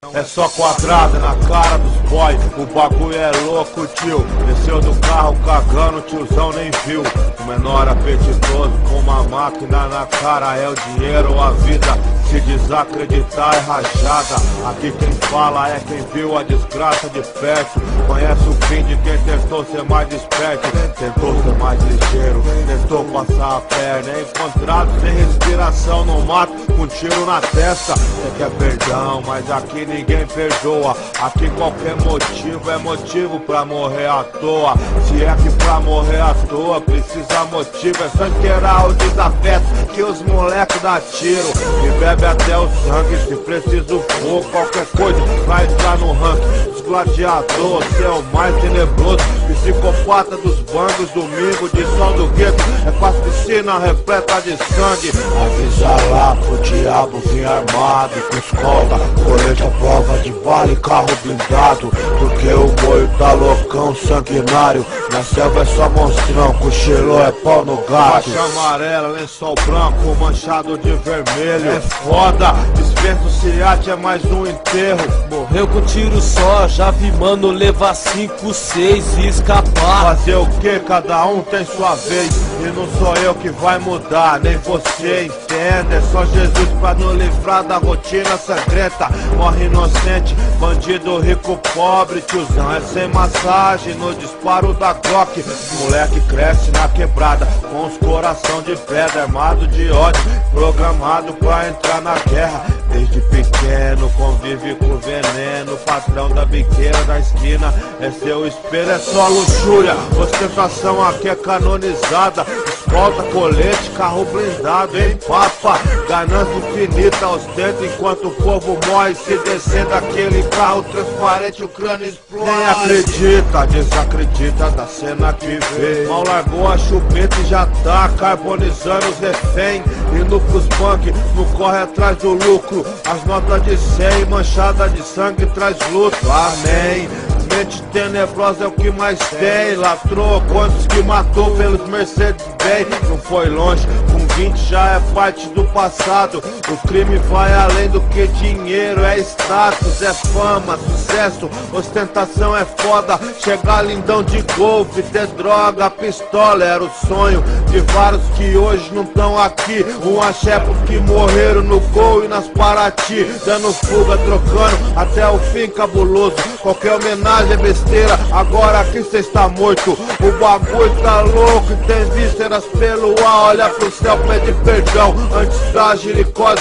É só quadrada na cara dos boy, o bagulho é louco, tio. Desceu do carro cagando, tiozão nem viu. O menor apetitoso com uma máquina na cara. É o dinheiro ou a vida, se desacreditar é rachada. Aqui quem fala é quem viu a desgraça de perto. Conhece o fim de quem tentou ser mais desperto, tentou ser mais ligeiro, tentou passar a perna. É encontrado sem respiração no mato, com um tiro na testa. Você quer perdão, mas aqui ninguém perdoa. Aqui qualquer motivo é motivo pra morrer à toa. Se é que pra morrer à toa precisa motivo, é só esperar o desafeto que os moleques dá tiro. E bebe até o sangue, se preciso for qualquer coisa vai entrar no ranking dos gladiadores. Você é o mais tenebroso, psicopata dos bangos. Domingo de sol do gueto é com a piscina repleta de sangue. Avisa lá pro diabo vir armado, com escolta, colete à prova de bala e carro blindado. Porque o boi tá loucão, sanguinário. Na selva é só monstrão, cochilou é pau no gato. Faixa amarela, lençol branco, manchado de vermelho. É foda, desperto ciate é mais um enterro. Morreu com tiro só, já vi mano levar 5, 6 e escapar. Fazer o que? Cada um tem sua vez. E não sou eu que vai mudar, nem você, entende? É só Jesus pra nos livrar da rotina sangrenta. Morre inocente, bandido rico pobre. Tiozão é sem massagem no disparo da Glock. Moleque cresce na quebrada com os coração de pedra, armado de ódio, programado pra entrar na guerra. Desde pequeno convive com veneno. Patrão da biqueira da esquina é seu espelho, é só luxúria. Ostentação aqui é canonizada. Escolta, colete, carro blindado, hein papa? Ganância infinita ostenta enquanto o povo morre. Se descer daquele carro transparente o crânio explode. Nem acredita, desacredita da cena que vê. Mal largou a chupeta e já tá carbonizando os refém. Indo pros punk, não corre atrás do lucro. As notas de 100 manchada de sangue traz luto, amém. Mente tenebrosa é o que mais tem. Latrou quantos que matou pelos Mercedes-Benz. Não foi longe, com 20 já é parte do passado. O crime vai além do que dinheiro. É status, é fama, sucesso, ostentação é foda. Chegar lindão de golfe, ter droga, pistola. Era o sonho de vários que hoje não estão aqui. Um axé pros que morreram no gol e nas Paraty, dando fuga, trocando até o fim cabuloso. Qualquer homenagem é besteira, agora aqui cê está morto. O bagulho tá louco e tem vísceras pelo ar. Olha pro céu, pede perdão antes da giricose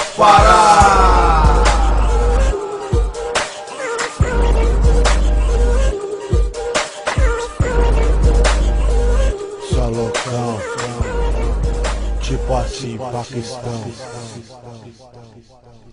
parar. Só loucão, tipo assim, Paquistão.